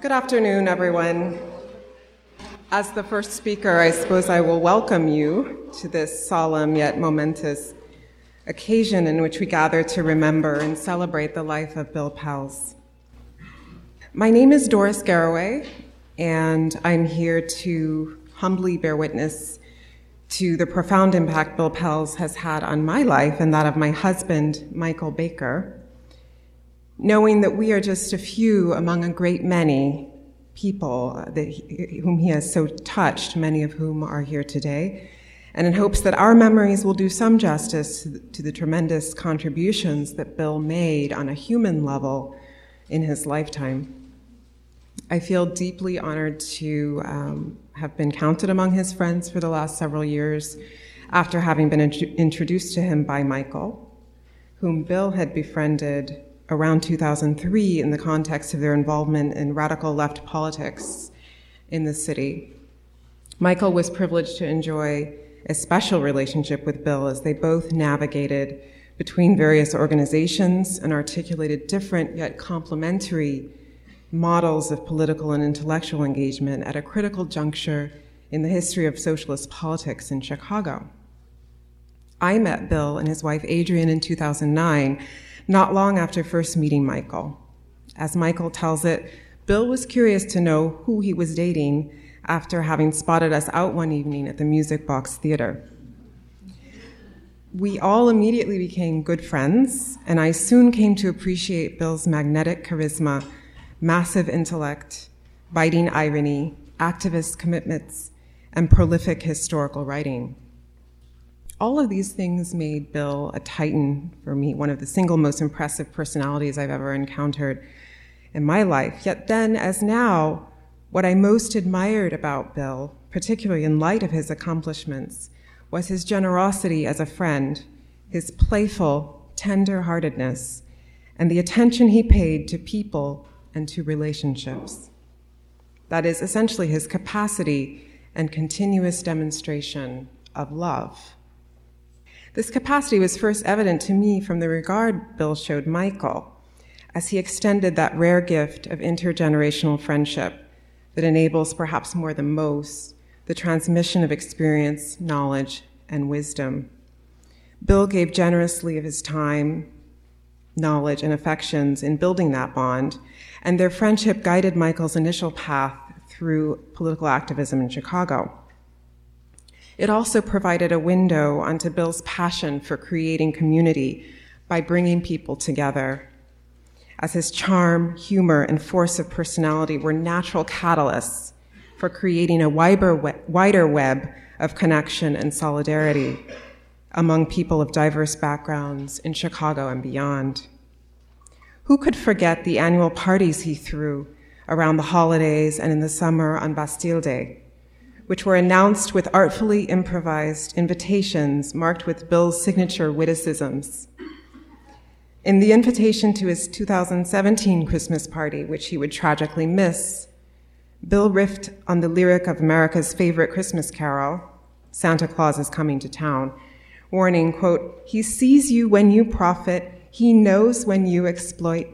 Good afternoon, everyone. As the first speaker, I suppose I will welcome you to this solemn yet momentous occasion in which we gather to remember and celebrate the life of Bill Pelz. My name is Doris Garraway, and I'm here to humbly bear witness to the profound impact Bill Pelz has had on my life and that of my husband, Michael Baker, knowing that we are just a few among a great many people whom he has so touched, many of whom are here today, and in hopes that our memories will do some justice to the tremendous contributions that Bill made on a human level in his lifetime. I feel deeply honored to have been counted among his friends for the last several years after having been introduced to him by Michael, whom Bill had befriended around 2003 in the context of their involvement in radical left politics in the city. Michael was privileged to enjoy a special relationship with Bill as they both navigated between various organizations and articulated different yet complementary models of political and intellectual engagement at a critical juncture in the history of socialist politics in Chicago. I met Bill and his wife Adrienne in 2009, not long after first meeting Michael. As Michael tells it, Bill was curious to know who he was dating after having spotted us out one evening at the Music Box Theater. We all immediately became good friends, and I soon came to appreciate Bill's magnetic charisma, massive intellect, biting irony, activist commitments, and prolific historical writing. All of these things made Bill a titan for me, one of the single most impressive personalities I've ever encountered in my life. Yet then, as now, what I most admired about Bill, particularly in light of his accomplishments, was his generosity as a friend, his playful tender-heartedness, and the attention he paid to people and to relationships. That is essentially his capacity and continuous demonstration of love. This capacity was first evident to me from the regard Bill showed Michael as he extended that rare gift of intergenerational friendship that enables, perhaps more than most, the transmission of experience, knowledge, and wisdom. Bill gave generously of his time, knowledge, and affections in building that bond, and their friendship guided Michael's initial path through political activism in Chicago. It also provided a window onto Bill's passion for creating community by bringing people together, as his charm, humor, and force of personality were natural catalysts for creating a wider web of connection and solidarity among people of diverse backgrounds in Chicago and beyond. Who could forget the annual parties he threw around the holidays and in the summer on Bastille Day, which were announced with artfully improvised invitations marked with Bill's signature witticisms. In the invitation to his 2017 Christmas party, which he would tragically miss, Bill riffed on the lyric of America's favorite Christmas carol, Santa Claus is Coming to Town, warning, quote, "He sees you when you profit, he knows when you exploit."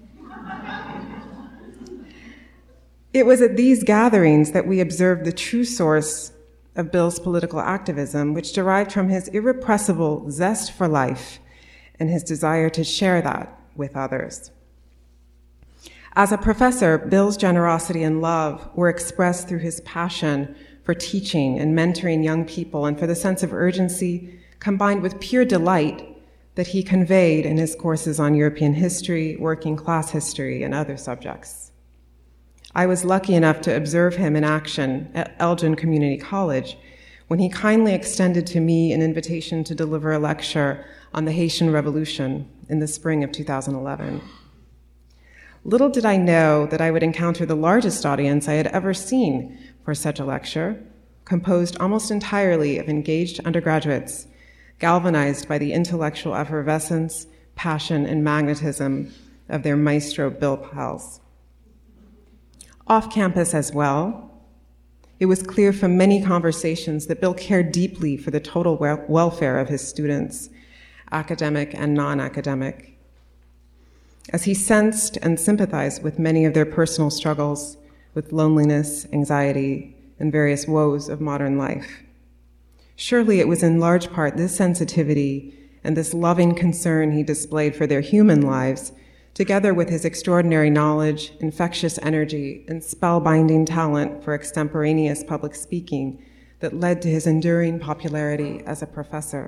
It was at these gatherings that we observed the true source of Bill's political activism, which derived from his irrepressible zest for life and his desire to share that with others. As a professor, Bill's generosity and love were expressed through his passion for teaching and mentoring young people and for the sense of urgency combined with pure delight that he conveyed in his courses on European history, working class history, and other subjects. I was lucky enough to observe him in action at Elgin Community College when he kindly extended to me an invitation to deliver a lecture on the Haitian Revolution in the spring of 2011. Little did I know that I would encounter the largest audience I had ever seen for such a lecture, composed almost entirely of engaged undergraduates, galvanized by the intellectual effervescence, passion, and magnetism of their maestro, Bill Pelz. Off campus as well, it was clear from many conversations that Bill cared deeply for the total welfare of his students, academic and non-academic. As he sensed and sympathized with many of their personal struggles, with loneliness, anxiety, and various woes of modern life. Surely it was in large part this sensitivity and this loving concern he displayed for their human lives, together with his extraordinary knowledge, infectious energy, and spellbinding talent for extemporaneous public speaking, that led to his enduring popularity as a professor.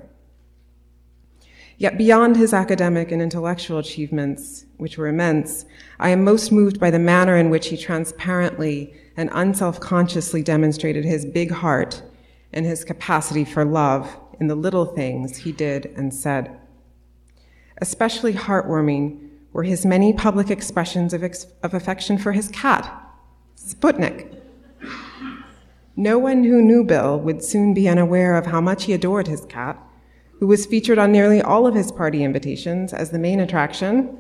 Yet beyond his academic and intellectual achievements, which were immense, I am most moved by the manner in which he transparently and unself-consciously demonstrated his big heart and his capacity for love in the little things he did and said. Especially heartwarming were his many public expressions of affection for his cat, Sputnik. No one who knew Bill would soon be unaware of how much he adored his cat, who was featured on nearly all of his party invitations as the main attraction,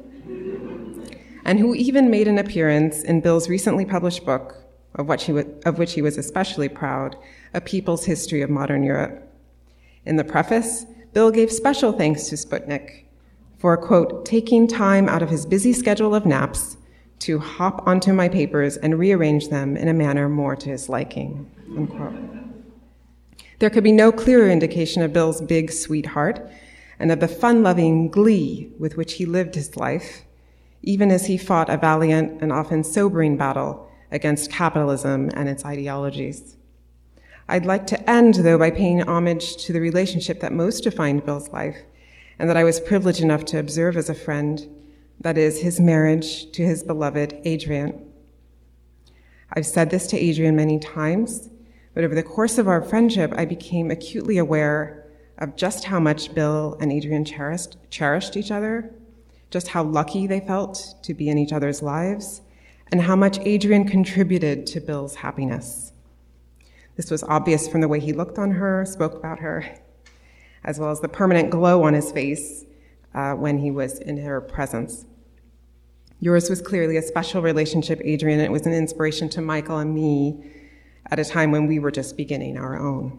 and who even made an appearance in Bill's recently published book, of which he was especially proud, A People's History of Modern Europe. In the preface, Bill gave special thanks to Sputnik for, quote, taking time out of his busy schedule of naps to hop onto my papers and rearrange them in a manner more to his liking, unquote. There could be no clearer indication of Bill's big, sweet heart and of the fun-loving glee with which he lived his life, even as he fought a valiant and often sobering battle against capitalism and its ideologies. I'd like to end, though, by paying homage to the relationship that most defined Bill's life and that I was privileged enough to observe as a friend, that is, his marriage to his beloved Adrienne. I've said this to Adrienne many times, but over the course of our friendship, I became acutely aware of just how much Bill and Adrienne cherished each other, just how lucky they felt to be in each other's lives, and how much Adrienne contributed to Bill's happiness. This was obvious from the way he looked on her, spoke about her, as well as the permanent glow on his face when he was in her presence. Yours was clearly a special relationship, Adrienne. It was an inspiration to Michael and me at a time when we were just beginning our own.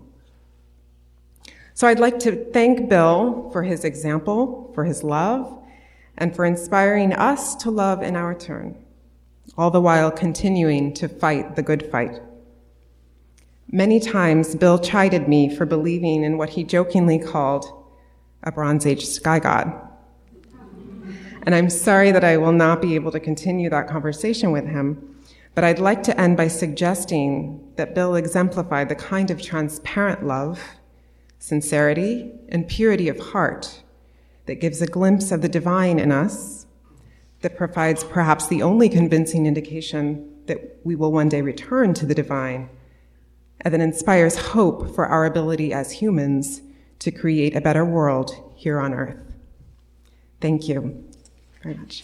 So I'd like to thank Bill for his example, for his love, and for inspiring us to love in our turn, all the while continuing to fight the good fight. Many times, Bill chided me for believing in what he jokingly called a Bronze Age sky god. And I'm sorry that I will not be able to continue that conversation with him, but I'd like to end by suggesting that Bill exemplified the kind of transparent love, sincerity, and purity of heart that gives a glimpse of the divine in us, that provides perhaps the only convincing indication that we will one day return to the divine, and that inspires hope for our ability as humans to create a better world here on Earth. Thank you very much.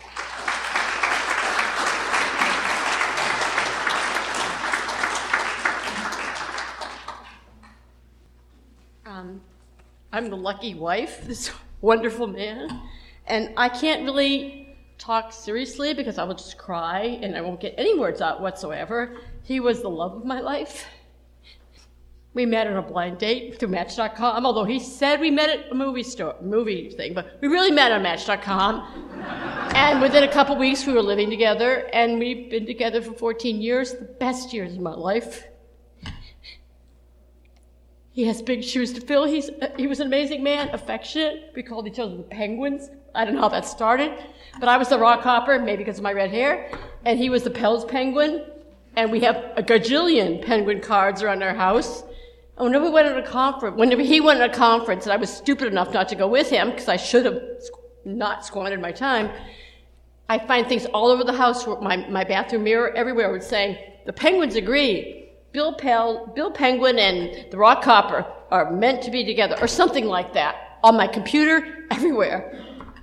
I'm the lucky wife, this wonderful man, and I can't really talk seriously because I will just cry and I won't get any words out whatsoever. He was the love of my life. We met on a blind date through Match.com, although he said we met at a movie thing, but we really met on Match.com. And within a couple weeks, we were living together, and we've been together for 14 years, the best years of my life. He has big shoes to fill. He was an amazing man, affectionate. We called each other the Penguins. I don't know how that started, but I was the Rockhopper, maybe because of my red hair, and he was the Pels Penguin, and we have a gajillion penguin cards around our house. And whenever he went on a conference, and I was stupid enough not to go with him, because I should have not squandered my time, I find things all over the house, my bathroom mirror, everywhere, would say, the Penguins agree. Bill Penguin and the Rockhopper are meant to be together, or something like that. On my computer, everywhere.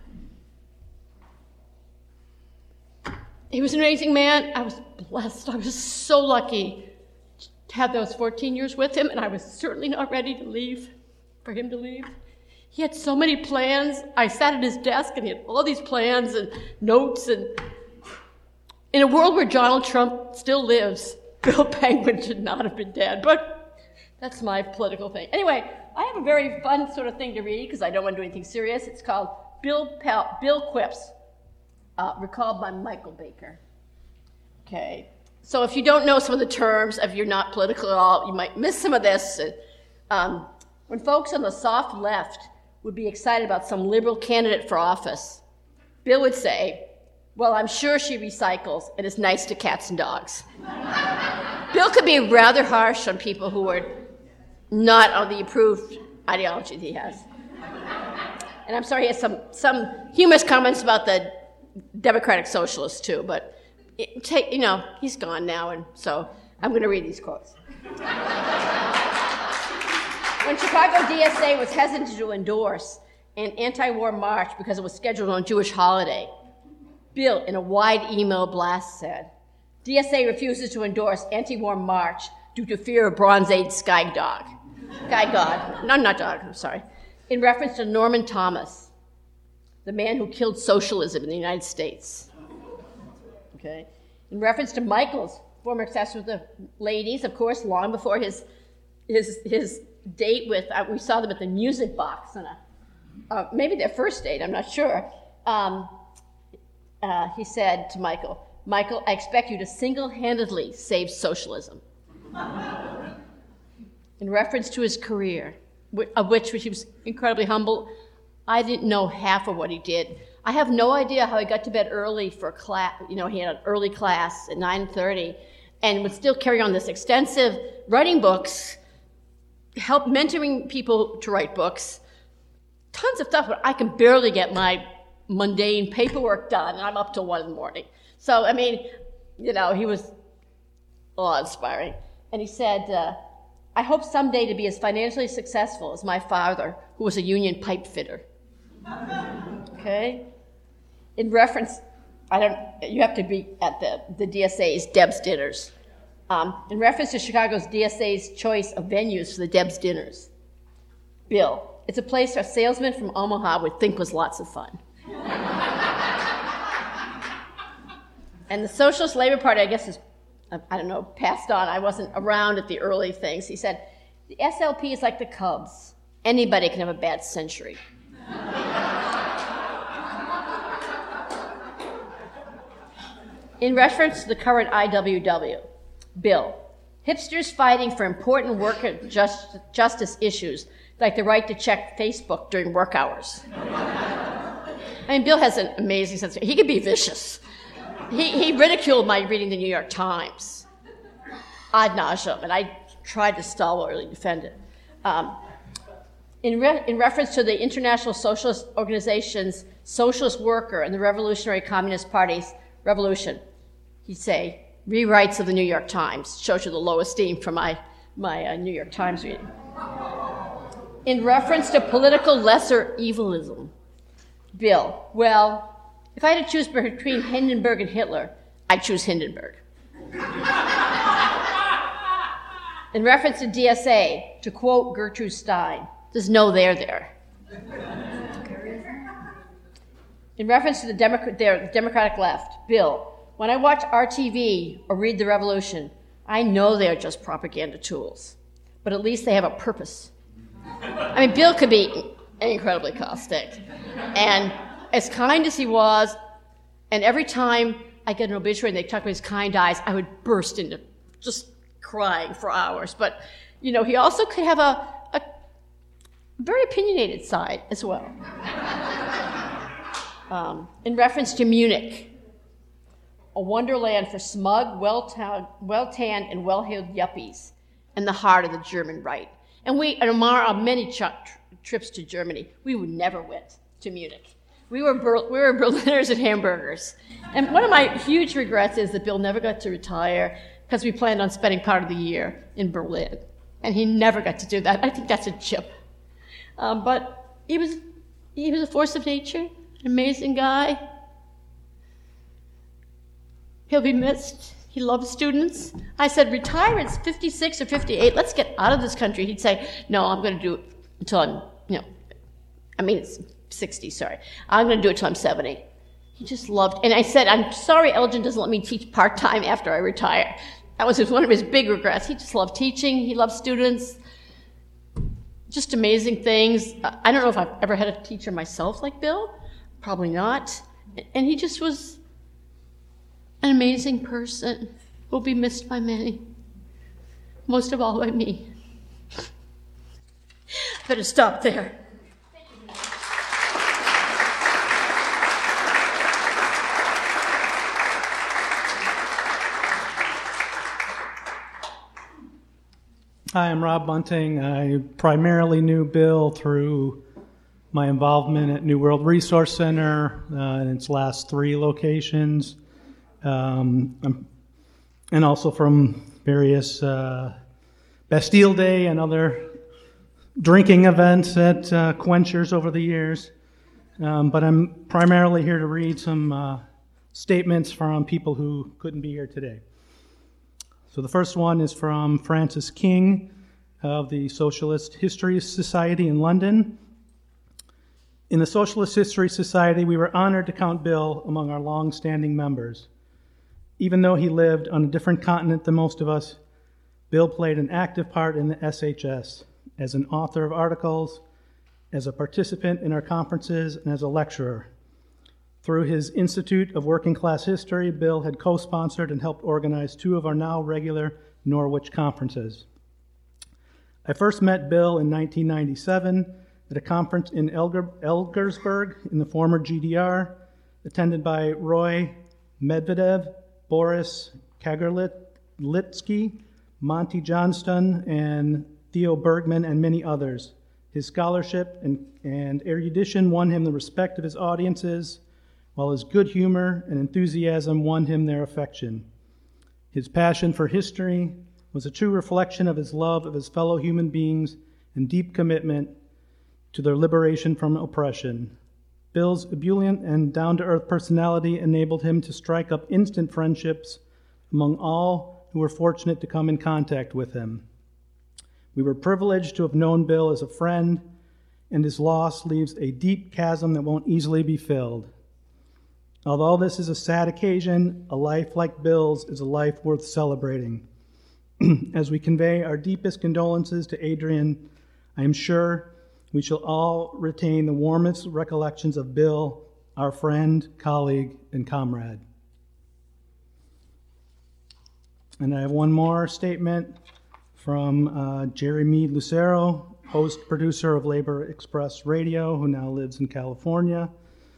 He was an amazing man. I was blessed. I was so lucky to have those 14 years with him, and I was certainly not ready to leave, for him to leave. He had so many plans. I sat at his desk, and he had all these plans and notes. And in a world where Donald Trump still lives, Bill Penguin should not have been dead, but that's my political thing. Anyway, I have a very fun sort of thing to read because I don't want to do anything serious. It's called Bill Quips, recalled by Michael Baker. Okay, So if you don't know some of the terms, if you're not political at all, you might miss some of this. When folks on the soft left would be excited about some liberal candidate for office, Bill would say, well, I'm sure she recycles and is nice to cats and dogs. Bill could be rather harsh on people who are not on the approved ideology that he has. And I'm sorry, he has some humorous comments about the Democratic Socialists too, but he's gone now, and so I'm going to read these quotes. When Chicago DSA was hesitant to endorse an anti-war march because it was scheduled on a Jewish holiday, Bill, in a wide email blast, said, DSA refuses to endorse anti-war march due to fear of Bronze Age sky god. No, not dog, I'm sorry. In reference to Norman Thomas, the man who killed socialism in the United States. Okay. In reference to Michael's former obsession with the ladies, of course, long before his date with, we saw them at the Music Box, on maybe their first date, I'm not sure. He said to Michael, I expect you to single-handedly save socialism. In reference to his career, of which he was incredibly humble, I didn't know half of what he did. I have no idea how he got to bed early for class. He had an early class at 9:30 and would still carry on this extensive writing books, help mentoring people to write books, tons of stuff, but I can barely get my mundane paperwork done, and I'm up till 1 in the morning. So, he was awe-inspiring. And he said, I hope someday to be as financially successful as my father, who was a union pipe fitter. Okay? In reference, you have to be at the DSA's Deb's Dinners. In reference to Chicago's DSA's choice of venues for the Deb's Dinners, Bill, it's a place our salesman from Omaha would think was lots of fun. And the Socialist Labor Party, I guess, is, passed on. I wasn't around at the early things. He said, the SLP is like the Cubs. Anybody can have a bad century. In reference to the current IWW, Bill, hipsters fighting for important worker justice issues, like the right to check Facebook during work hours. Bill has an amazing sense of humor. He could be vicious. He ridiculed my reading the New York Times ad nauseum, and I tried to stalwartly defend it. In reference to the International Socialist Organization's Socialist Worker and the Revolutionary Communist Party's revolution, he'd say, rewrites of the New York Times. Shows you the low esteem for my New York Times reading. In reference to political lesser evilism, Bill, well, if I had to choose between Hindenburg and Hitler, I'd choose Hindenburg. In reference to DSA, to quote Gertrude Stein, there's no there there. In reference to the Democratic left, Bill, when I watch RTV or read The Revolution, I know they're just propaganda tools, but at least they have a purpose. Bill could be incredibly caustic. And as kind as he was, and every time I get an obituary and they talk about his kind eyes, I would burst into just crying for hours. But, he also could have a very opinionated side as well. In reference to Munich, a wonderland for smug, well-tanned, and well-heeled yuppies, and the heart of the German right. And on many trips to Germany, we would never went to Munich. We were Berliners and hamburgers. And one of my huge regrets is that Bill never got to retire because we planned on spending part of the year in Berlin. And he never got to do that. I think that's a chip. But he was a force of nature, an amazing guy. He'll be missed. He loved students. I said, retire at 56 or 58. Let's get out of this country. He'd say, no, I'm going to do it until I'm, it's 60, sorry. I'm going to do it till I'm 70. He just loved, and I said, I'm sorry Elgin doesn't let me teach part-time after I retire. That was one of his big regrets. He just loved teaching. He loved students. Just amazing things. I don't know if I've ever had a teacher myself like Bill. Probably not. And he just was an amazing person. will be missed by many, most of all by me. Better stop there. Hi, I'm Rob Bunting. I primarily knew Bill through my involvement at New World Resource Center in its last 3 locations, and also from various Bastille Day and other drinking events at Quenchers over the years. But I'm primarily here to read some statements from people who couldn't be here today. So the first one is from Francis King of the Socialist History Society in London. In the Socialist History Society, we were honored to count Bill among our long-standing members. Even though he lived on a different continent than most of us, Bill played an active part in the SHS as an author of articles, as a participant in our conferences, and as a lecturer. Through his Institute of Working Class History, Bill had co-sponsored and helped organize 2 of our now regular Norwich conferences. I first met Bill in 1997 at a conference in Elgersberg in the former GDR, attended by Roy Medvedev, Boris Kagarlitsky, Monty Johnston, and Theo Bergman, and many others. His scholarship and erudition won him the respect of his audiences, while his good humor and enthusiasm won him their affection. His passion for history was a true reflection of his love of his fellow human beings and deep commitment to their liberation from oppression. Bill's ebullient and down-to-earth personality enabled him to strike up instant friendships among all who were fortunate to come in contact with him. We were privileged to have known Bill as a friend, and his loss leaves a deep chasm that won't easily be filled. Although this is a sad occasion, a life like Bill's is a life worth celebrating. As we convey our deepest condolences to Adrian, I am sure we shall all retain the warmest recollections of Bill, our friend, colleague, and comrade. And I have one more statement from Jerry Mead Lucero, host-producer of Labor Express Radio, who now lives in California.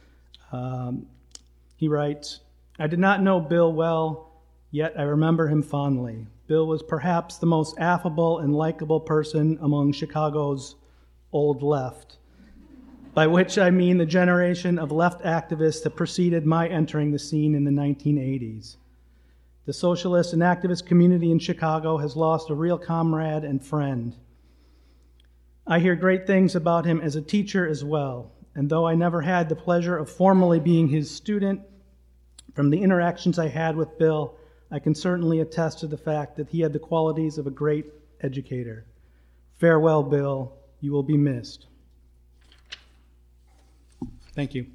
He writes, "I did not know Bill well, yet I remember him fondly. Bill was perhaps the most affable and likable person among Chicago's old left, by which I mean the generation of left activists that preceded my entering the scene in the 1980s. The socialist and activist community in Chicago has lost a real comrade and friend. I hear great things about him as a teacher as well, and though I never had the pleasure of formally being his student, from the interactions I had with Bill, I can certainly attest to the fact that he had the qualities of a great educator. Farewell, Bill. You will be missed." Thank you.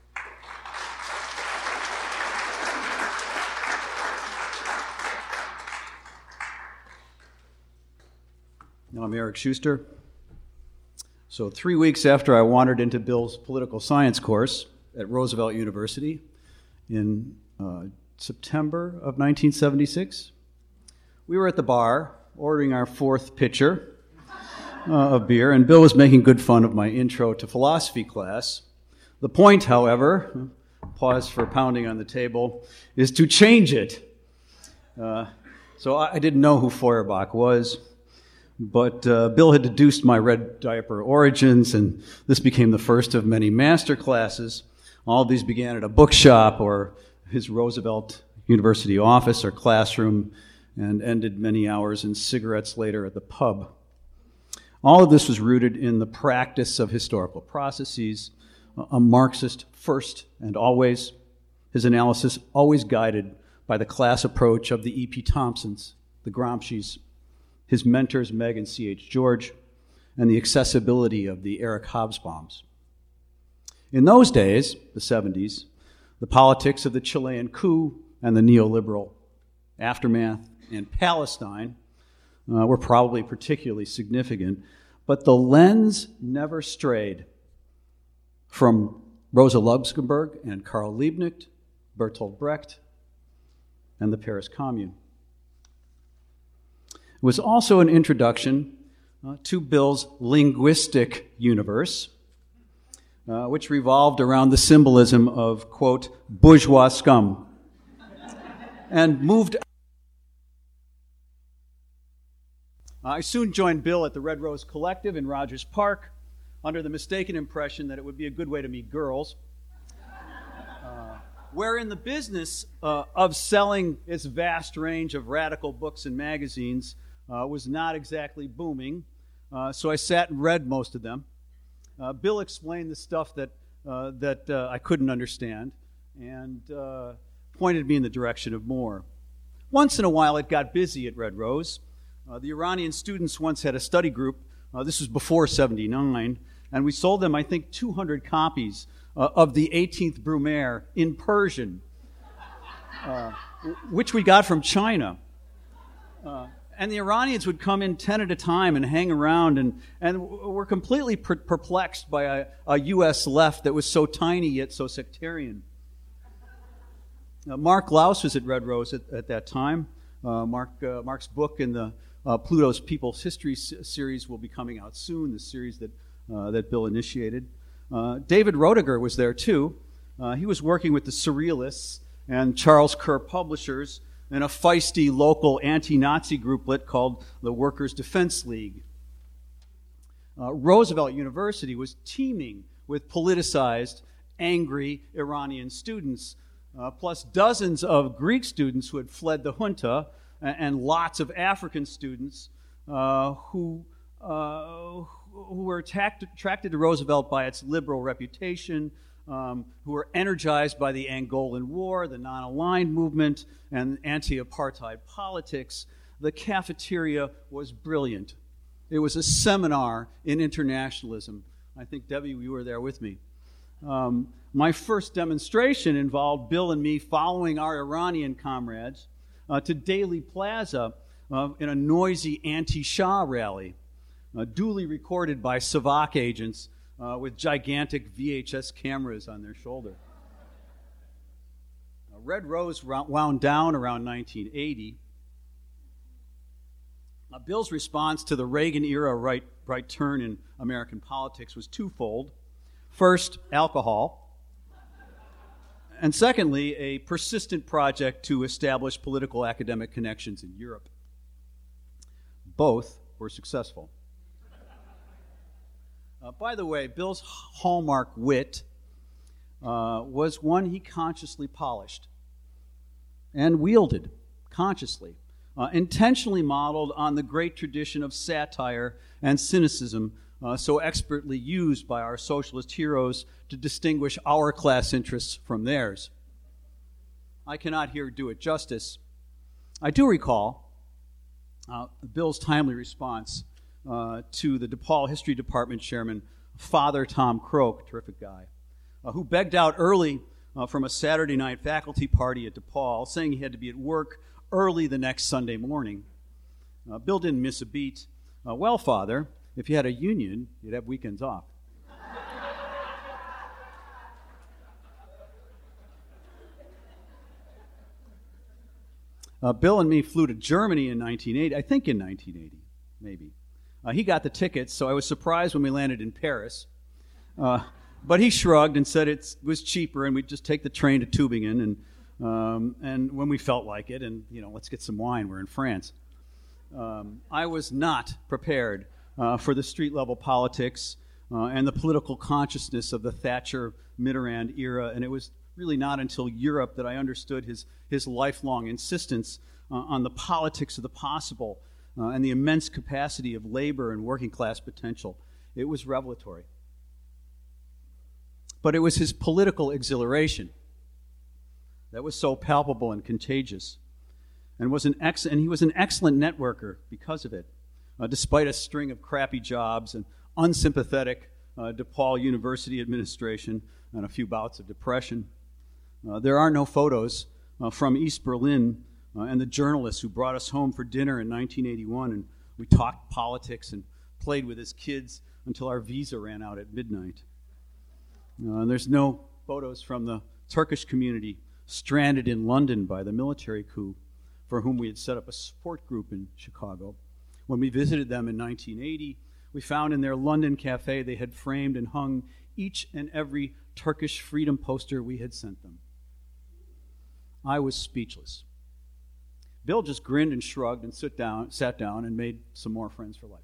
I'm Eric Schuster. So 3 weeks after I wandered into Bill's political science course at Roosevelt University in September of 1976, we were at the bar ordering our 4th pitcher of beer, and Bill was making good fun of my intro to philosophy class. The point, however, pause for pounding on the table, is to change it. So I didn't know who Feuerbach was, but Bill had deduced my red diaper origins, and this became the first of many master classes. All of these began at a bookshop or his Roosevelt University office or classroom, and ended many hours in cigarettes later at the pub. All of this was rooted in the practice of historical processes, a Marxist first and always, his analysis always guided by the class approach of the E.P. Thompsons, the Gramscis, his mentors Meg and C.H. George, and the accessibility of the Eric Hobsbaums. In those days, the 70s, the politics of the Chilean coup and the neoliberal aftermath and Palestine were probably particularly significant, but the lens never strayed from Rosa Luxemburg and Karl Liebknecht, Bertolt Brecht, and the Paris Commune. was also an introduction to Bill's linguistic universe, which revolved around the symbolism of, quote, bourgeois scum, and moved. I soon joined Bill at the Red Rose Collective in Rogers Park under the mistaken impression that it would be a good way to meet girls, wherein the business of selling its vast range of radical books and magazines was not exactly booming, so I sat and read most of them. Bill explained the stuff that I couldn't understand and pointed me in the direction of more. Once in a while, it got busy at Red Rose. The Iranian students once had a study group. This was before '79, and we sold them, I think, 200 copies of the 18th Brumaire in Persian, which we got from China. And the Iranians would come in 10 at a time and hang around and were completely perplexed by a U.S. left that was so tiny yet so sectarian. Mark Laus was at Red Rose at that time. Mark's book in the Pluto's People's History series will be coming out soon, the series that Bill initiated. David Roediger was there too. He was working with the Surrealists and Charles Kerr Publishers in a feisty local anti-Nazi grouplet called the Workers' Defense League. Roosevelt University was teeming with politicized, angry Iranian students, plus dozens of Greek students who had fled the junta, and lots of African students who were attracted to Roosevelt by its liberal reputation, who were energized by the Angolan War, the non-aligned movement, and anti-apartheid politics. The cafeteria was brilliant. It was a seminar in internationalism. I think, Debbie, you were there with me. My first demonstration involved Bill and me following our Iranian comrades to Daley Plaza in a noisy anti-Shah rally, duly recorded by Savak agents with gigantic VHS cameras on their shoulder. Red Rose wound down around 1980. Bill's response to the Reagan-era right turn in American politics was twofold. First, alcohol. And secondly, a persistent project to establish political academic connections in Europe. Both were successful. By the way, Bill's hallmark wit was one he consciously polished and wielded consciously, intentionally modeled on the great tradition of satire and cynicism so expertly used by our socialist heroes to distinguish our class interests from theirs. I cannot here do it justice. I do recall Bill's timely response to the DePaul History Department chairman, Father Tom Croak, terrific guy, who begged out early from a Saturday night faculty party at DePaul, saying he had to be at work early the next Sunday morning. Bill didn't miss a beat. Well, Father, if you had a union, you'd have weekends off. Bill and me flew to Germany in 1980, I think in 1980, maybe. He got the tickets, so I was surprised when we landed in Paris. But he shrugged and said it was cheaper, and we'd just take the train to Tübingen, and when we felt like it, and let's get some wine. We're in France. I was not prepared for the street-level politics and the political consciousness of the Thatcher-Mitterrand era, and it was really not until Europe that I understood his lifelong insistence on the politics of the possible and the immense capacity of labor and working class potential. It was revelatory. But it was his political exhilaration that was so palpable and contagious, and he was an excellent networker because of it, despite a string of crappy jobs and unsympathetic DePaul University administration and a few bouts of depression. There are no photos from East Berlin and the journalists who brought us home for dinner in 1981, and we talked politics and played with his kids until our visa ran out at midnight. And there's no photos from the Turkish community stranded in London by the military coup, for whom we had set up a support group in Chicago. When we visited them in 1980, we found in their London cafe they had framed and hung each and every Turkish freedom poster we had sent them. I was speechless. Bill just grinned and shrugged and sat down and made some more friends for life.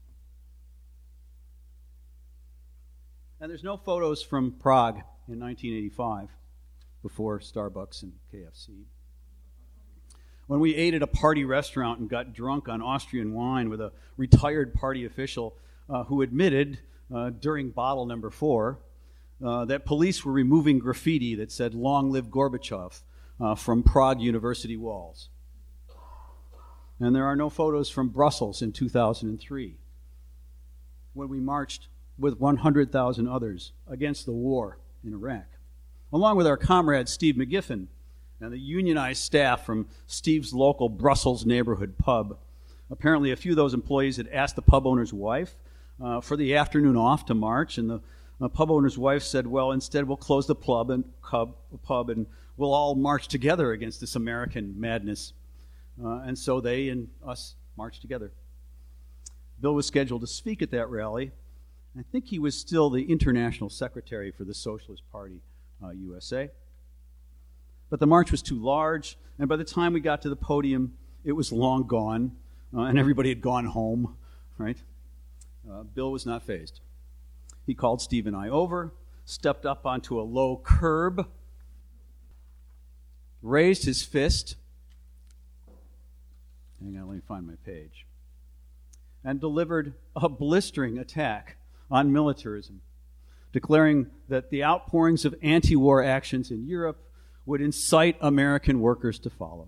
And there's no photos from Prague in 1985, before Starbucks and KFC. When we ate at a party restaurant and got drunk on Austrian wine with a retired party official who admitted during bottle number 4 that police were removing graffiti that said, "Long live Gorbachev," from Prague University walls. And there are no photos from Brussels in 2003, when we marched with 100,000 others against the war in Iraq, along with our comrade Steve McGiffin and the unionized staff from Steve's local Brussels neighborhood pub. Apparently, a few of those employees had asked the pub owner's wife for the afternoon off to march, and the pub owner's wife said, "Well, instead we'll close the pub and we'll all march together against this American madness." And so they and us marched together. Bill was scheduled to speak at that rally. I think he was still the international secretary for the Socialist Party USA. But the march was too large, and by the time we got to the podium, it was long gone, and everybody had gone home, right? Bill was not fazed. He called Steve and I over, stepped up onto a low curb, raised his fist, hang on, let me find my page, and delivered a blistering attack on militarism, declaring that the outpourings of anti-war actions in Europe would incite American workers to follow.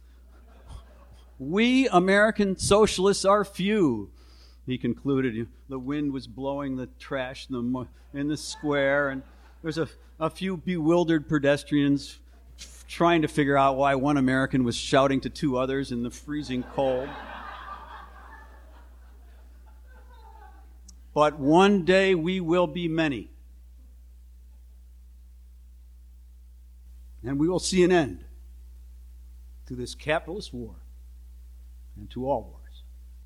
"We American socialists are few," he concluded. The wind was blowing the trash in the square, and there's a few bewildered pedestrians trying to figure out why one American was shouting to 2 others in the freezing cold. "But one day we will be many. And we will see an end to this capitalist war and to all wars."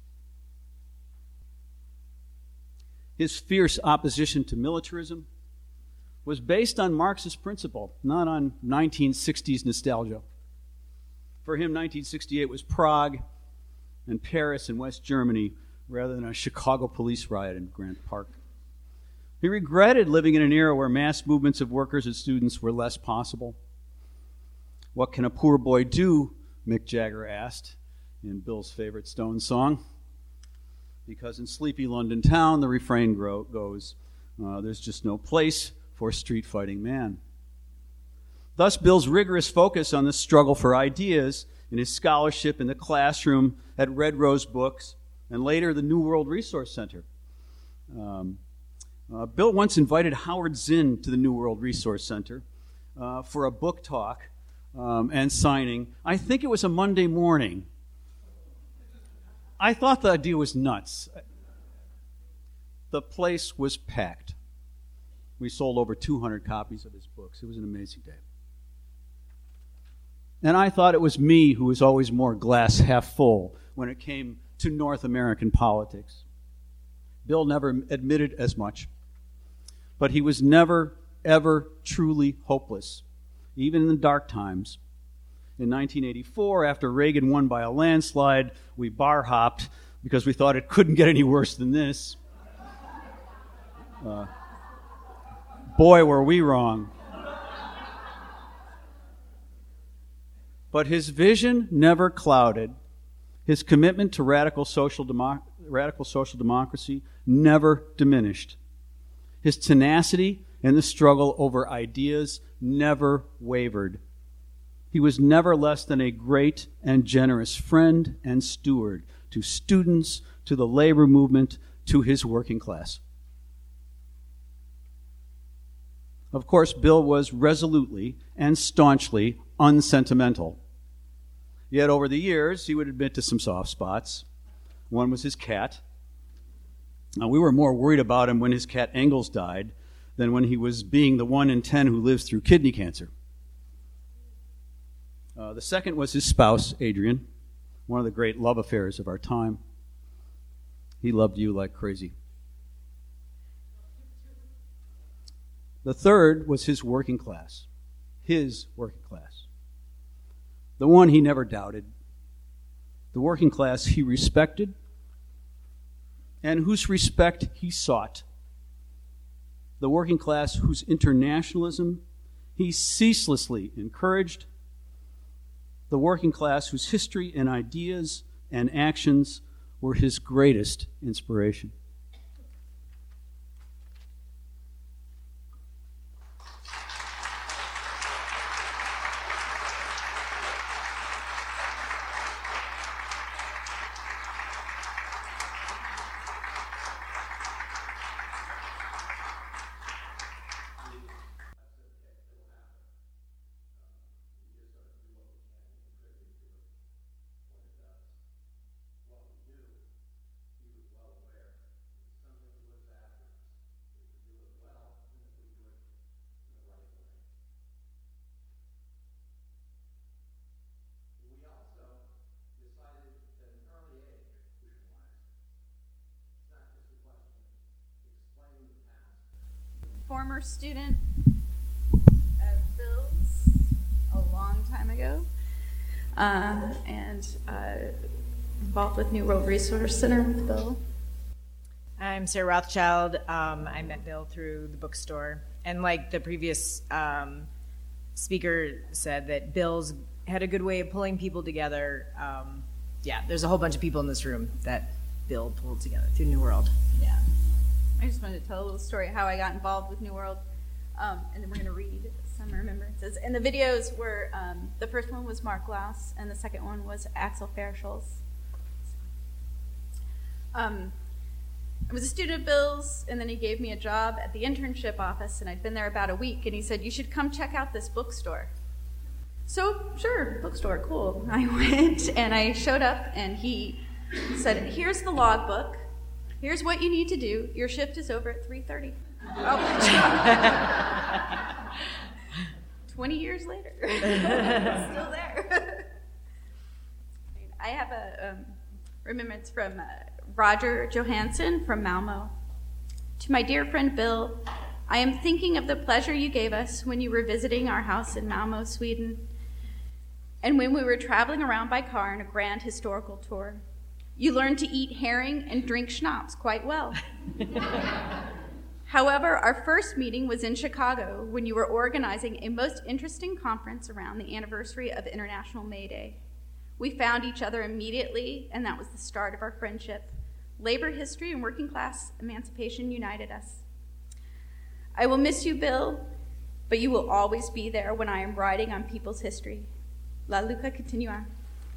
His fierce opposition to militarism was based on Marxist principle, not on 1960s nostalgia. For him, 1968 was Prague and Paris and West Germany, rather than a Chicago police riot in Grant Park. He regretted living in an era where mass movements of workers and students were less possible. "What can a poor boy do?" Mick Jagger asked in Bill's favorite Stones song. Because in sleepy London town, the refrain goes, "There's just no place for a street-fighting man." Thus, Bill's rigorous focus on the struggle for ideas in his scholarship in the classroom at Red Rose Books, and later the New World Resource Center. Bill once invited Howard Zinn to the New World Resource Center for a book talk and signing. I think it was a Monday morning. I thought the idea was nuts. The place was packed. We sold over 200 copies of his books. It was an amazing day. And I thought it was me who was always more glass half full when it came to North American politics. Bill never admitted as much, but he was never, ever truly hopeless, even in the dark times. In 1984, after Reagan won by a landslide, we bar hopped because we thought it couldn't get any worse than this. Boy, were we wrong. But his vision never clouded. His commitment to radical social democracy never diminished. His tenacity in the struggle over ideas never wavered. He was never less than a great and generous friend and steward to students, to the labor movement, to his working class. Of course, Bill was resolutely and staunchly unsentimental. Yet over the years, he would admit to some soft spots. One was his cat. Now, we were more worried about him when his cat Engels died than when he was being the 1 in 10 who lives through kidney cancer. The second was his spouse, Adrienne, one of the great love affairs of our time. He loved you like crazy. The third was his working class. His working class. The one he never doubted. The working class he respected and whose respect he sought. The working class whose internationalism he ceaselessly encouraged. The working class whose history and ideas and actions were his greatest inspiration. Former student of Bill's a long time ago, and involved with New World Resource Center with Bill. I'm Sarah Rothschild. I met Bill through the bookstore, and like the previous speaker said, that Bill's had a good way of pulling people together. There's a whole bunch of people in this room that Bill pulled together through New World. Yeah. I just wanted to tell a little story how I got involved with New World, and then we're going to read some remembrances. And the videos were, the first one was Mark Laus, and the second one was Axel Fairschulz. I was a student of Bill's, and then he gave me a job at the internship office, and I'd been there about a week, and he said, "You should come check out this bookstore." So, sure, bookstore, cool. I went, and I showed up, and he said, "Here's the logbook. Here's what you need to do. Your shift is over at 3:30. Oh, 20 years later. Still there. I have a remembrance from Roger Johansson from Malmo. To my dear friend Bill, I am thinking of the pleasure you gave us when you were visiting our house in Malmo, Sweden, and when we were traveling around by car on a grand historical tour. You learned to eat herring and drink schnapps quite well. However, our first meeting was in Chicago when you were organizing a most interesting conference around the anniversary of International May Day. We found each other immediately, and that was the start of our friendship. Labor history and working class emancipation united us. I will miss you, Bill, but you will always be there when I am writing on people's history. La lucha continua.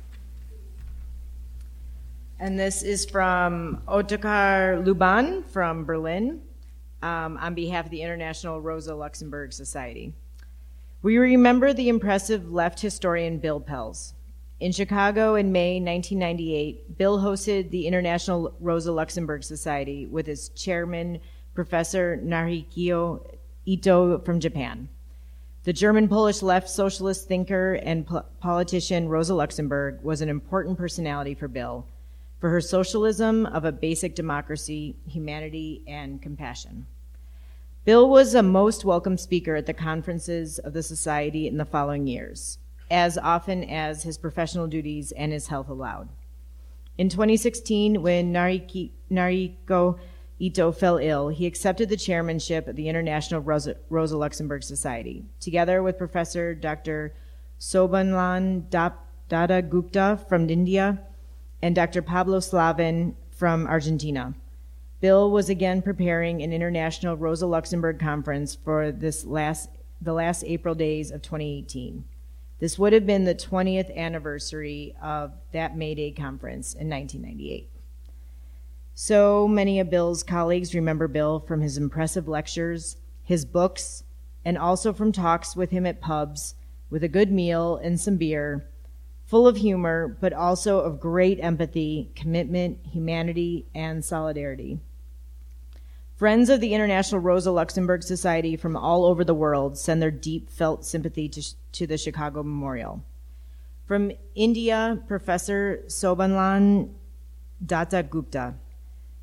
And this is from Ottokar Luban from Berlin, on behalf of the International Rosa Luxemburg Society. We remember the impressive left historian Bill Pelz. In Chicago in May 1998, Bill hosted the International Rosa Luxemburg Society with his chairman, Professor Naruhiko Ito from Japan. The German-Polish left socialist thinker and politician Rosa Luxemburg was an important personality for Bill, for her socialism of a basic democracy, humanity, and compassion. Bill was a most welcome speaker at the conferences of the Society in the following years, as often as his professional duties and his health allowed. In 2016, when Naruhiko Ito fell ill, he accepted the chairmanship of the International Rosa Luxemburg Society, together with Professor Dr. Sobhanlan Dada Gupta from India and Dr. Pablo Slavin from Argentina. Bill was again preparing an international Rosa Luxemburg conference for the last April days of 2018. This would have been the 20th anniversary of that May Day conference in 1998. So many of Bill's colleagues remember Bill from his impressive lectures, his books, and also from talks with him at pubs with a good meal and some beer, full of humor, but also of great empathy, commitment, humanity, and solidarity. Friends of the International Rosa Luxemburg Society from all over the world send their deep felt sympathy to the Chicago Memorial. From India, Professor Sobhanlan Datta Gupta.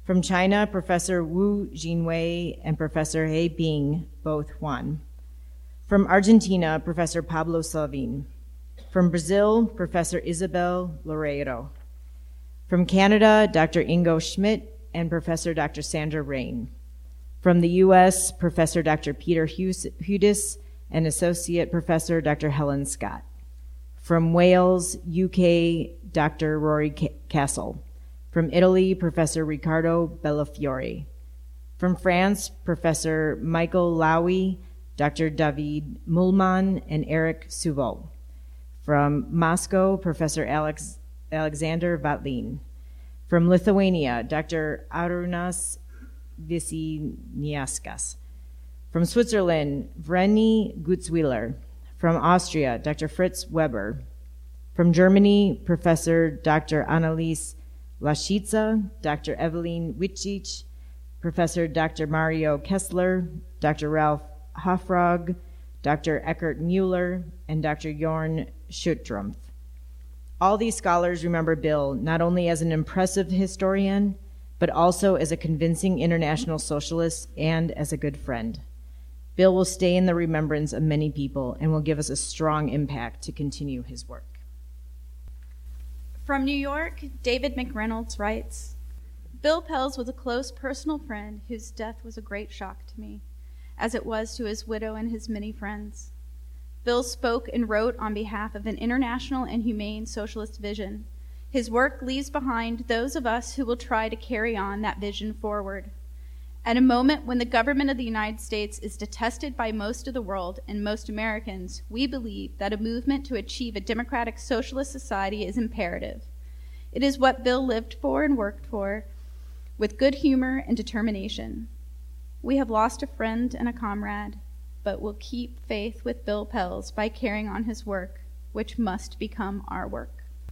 From China, Professor Wu Jinwei and Professor He Bing both won. From Argentina, Professor Pablo Salvin. From Brazil, Professor Isabel Loureiro. From Canada, Dr. Ingo Schmidt and Professor Dr. Sandra Rain. From the U.S., Professor Dr. Peter Hudis and Associate Professor Dr. Helen Scott. From Wales, UK, Dr. Rory Castle. From Italy, Professor Riccardo Bellafiore. From France, Professor Michael Lowy, Dr. David Mulman, and Eric Souveau. From Moscow, Professor Alexander Vatlin. From Lithuania, Dr. Arūnas Visiniaskas. From Switzerland, Vreni Gutzwiller. From Austria, Dr. Fritz Weber. From Germany, Professor Dr. Annelies Laschitza, Dr. Evelyn Witschich, Professor Dr. Mario Kessler, Dr. Ralph Hofrog, Dr. Eckert Mueller, and Dr. Jorn Schuttrumpf. All these scholars remember Bill not only as an impressive historian, but also as a convincing international socialist and as a good friend. Bill will stay in the remembrance of many people and will give us a strong impact to continue his work. From New York, David McReynolds writes, Bill Pelz was a close personal friend whose death was a great shock to me, as it was to his widow and his many friends. Bill spoke and wrote on behalf of an international and humane socialist vision. His work leaves behind those of us who will try to carry on that vision forward. At a moment when the government of the United States is detested by most of the world and most Americans, we believe that a movement to achieve a democratic socialist society is imperative. It is what Bill lived for and worked for, with good humor and determination. We have lost a friend and a comrade, but will keep faith with Bill Pelz by carrying on his work, which must become our work.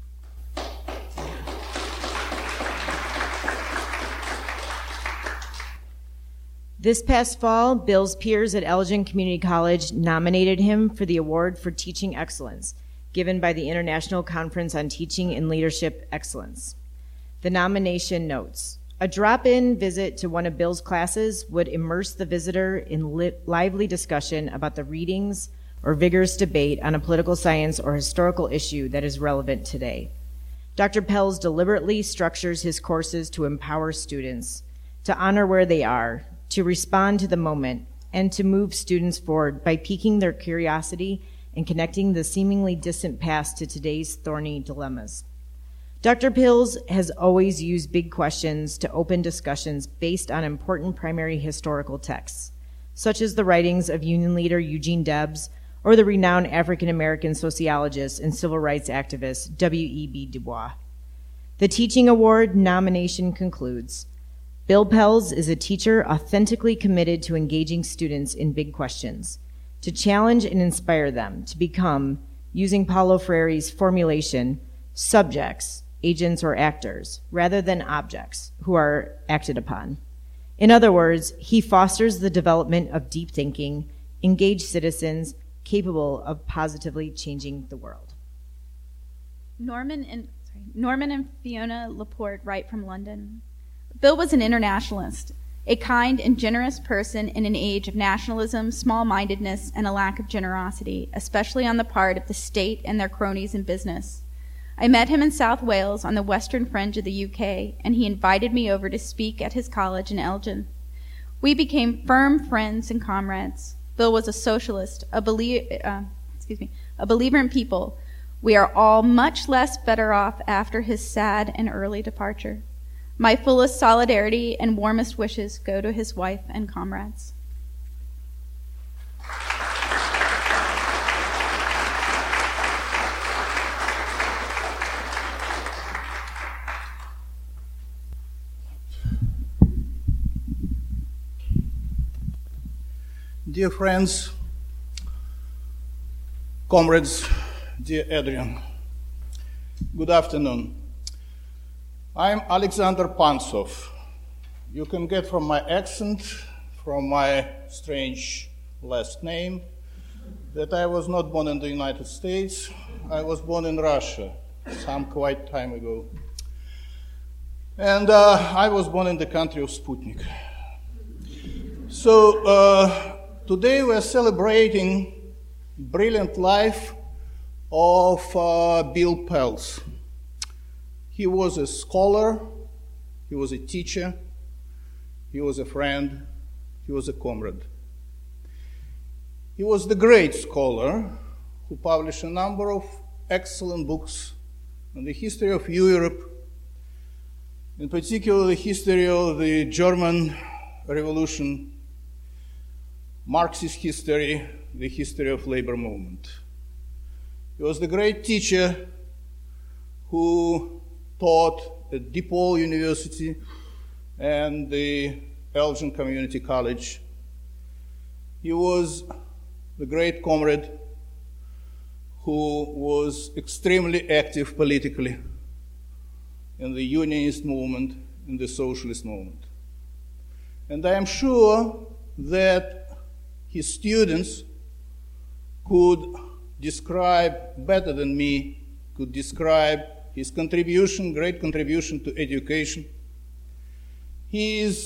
This past fall, Bill's peers at Elgin Community College nominated him for the Award for Teaching Excellence, given by the International Conference on Teaching and Leadership Excellence. The nomination notes, a drop-in visit to one of Bill's classes would immerse the visitor in lively discussion about the readings or vigorous debate on a political science or historical issue that is relevant today. Dr. Pelz deliberately structures his courses to empower students, to honor where they are, to respond to the moment, and to move students forward by piquing their curiosity and connecting the seemingly distant past to today's thorny dilemmas. Dr. Pelz has always used big questions to open discussions based on important primary historical texts, such as the writings of Union leader Eugene Debs or the renowned African-American sociologist and civil rights activist W.E.B. Du Bois. The Teaching Award nomination concludes, Bill Pelz is a teacher authentically committed to engaging students in big questions, to challenge and inspire them to become, using Paulo Freire's formulation, subjects, agents, or actors, rather than objects who are acted upon. In other words, he fosters the development of deep thinking, engaged citizens capable of positively changing the world. Norman and Fiona Laporte write from London. Bill was an internationalist, a kind and generous person in an age of nationalism, small-mindedness, and a lack of generosity, especially on the part of the state and their cronies in business. I met him in South Wales on the western fringe of the UK, and he invited me over to speak at his college in Elgin. We became firm friends and comrades. Bill was a socialist, a believer in people. We are all much less better off after his sad and early departure. My fullest solidarity and warmest wishes go to his wife and comrades. Dear friends, comrades, dear Adrian, good afternoon. I'm Alexander Pantsov. You can get from my accent, from my strange last name, that I was not born in the United States. I was born in Russia some quite time ago. And I was born in the country of Sputnik. So today we're celebrating brilliant life of Bill Pelz. He was a scholar, he was a teacher, he was a friend, he was a comrade. He was the great scholar who published a number of excellent books on the history of Europe, in particular the history of the German Revolution, Marxist history, the history of labor movement. He was the great teacher who taught at DePaul University and the Elgin Community College. He was the great comrade who was extremely active politically in the unionist movement, in the socialist movement. And I am sure that his students could describe better than me, could describe his contribution, great contribution to education. His